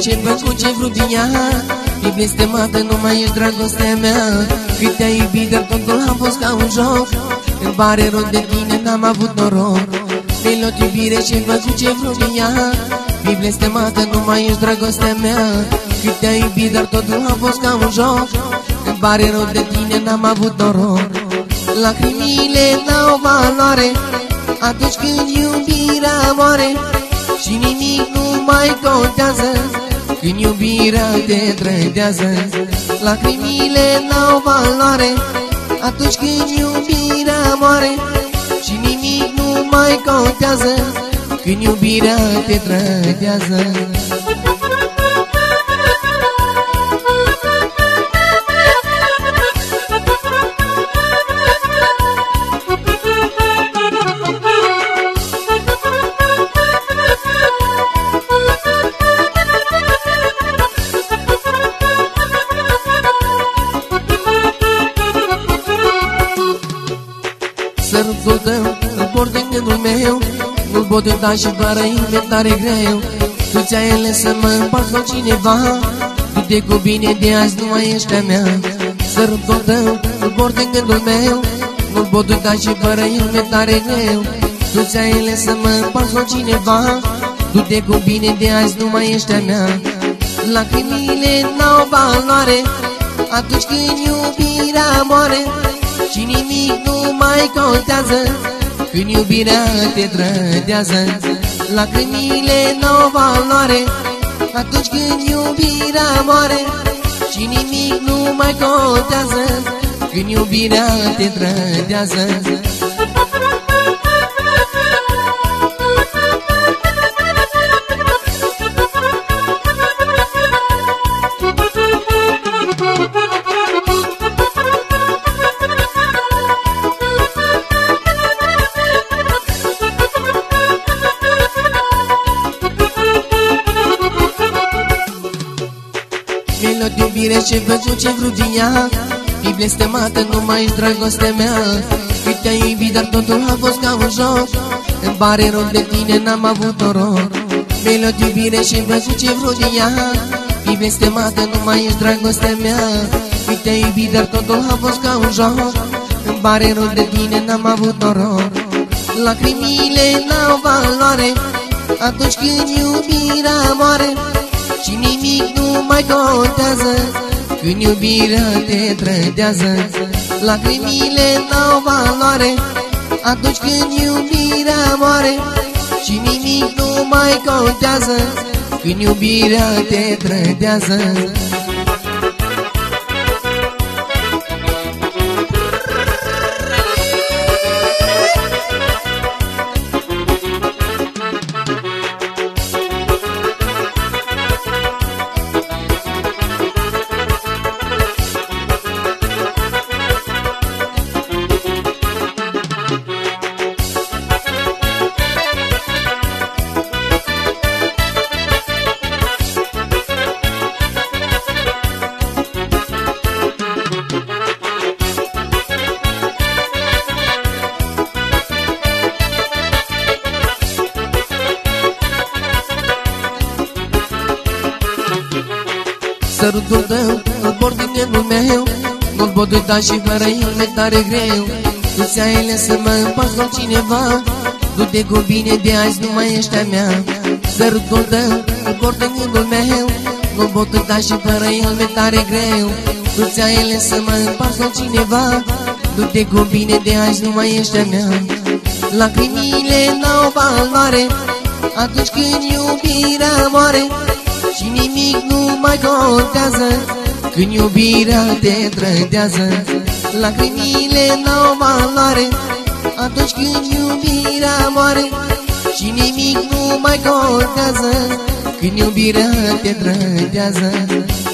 ce făcut, ce vrut din ea. E blestemată, nu mai ești dragostea mea. Cât te-ai iubit, dar totul a fost ca un joc. Îmi pare rău de tine, n-am avut noroc. Mi-ai luat iubire, ce făcut, ce vrut din ea. E blestemată, nu mai ești dragostea mea. Cât te-ai iubit, dar totul a fost ca un joc. Îmi pare rău de tine, n-am avut noroc. Lacrimile n-au valoare atunci când iubirea moare. Și nimic nu mai contează când iubirea te trădează. Lacrimile n-au valoare atunci când iubirea moare. Și nimic nu mai contează când iubirea te trădează. Sărutul tău îl port în gândul meu, nu-l pot uita și fără inventare greu. Tu ți-ai ales să mă împarți cu cineva, du-te cu bine, de azi nu mai ești a mea. Sărutul tău îl port în gândul meu, nu-l pot uita și fără inventare greu. Tu ți-ai ales să mă împarți cu cineva, du-te cu bine, de azi nu mai ești a mea. Lacrimile n-au valoare atunci când iubirea moare. Și nimic nu mai contează când iubirea te trădează. Lacrimile n-au valoare atunci când iubirea moare. Și nimic nu mai contează când iubirea te trădează. Mi-ai luat iubire, ce văzut, ce vrut din ea. E blestemată, nu mai ești dragostea mea. Cât te-ai iubit, dar totul a fost ca un joc. Îmi pare rău de tine, n-am avut noroc. Mi-ai luat iubire, ce văzut, ce vrut din ea. E blestemată, nu mai ești dragostea mea. Cât te-ai iubit, dar totul a fost ca un joc. Îmi pare rău de tine, n-am avut noroc. Lacrimile n-au valoare atunci când iubirea moare. Și nimic nu mai contează când iubirea te trădează. Lacrimile n-au valoare atunci când iubirea moare. Și nimic nu mai contează când iubirea te trădează. Sărutul tău îl port din gândul meu, nu-l pot uita și fără inventare greu. Tu ți-ai ales să mă împarți cu cineva, du-te cu bine, de azi nu mai ești a mea. Sărutul tău îl port în gândul meu, nu-l pot uita și fără inventare greu. Tu ți-ai ales să mă împarți cu cineva, du-te cu bine, de azi nu mai ești a mea. Lacrimile n-au valoare atunci când iubirea moare. Și nimic nu mai contează când iubirea te trădează. Lacrimile n-au valoare atunci când iubirea moare. Și nimic nu mai contează când iubirea te trădează.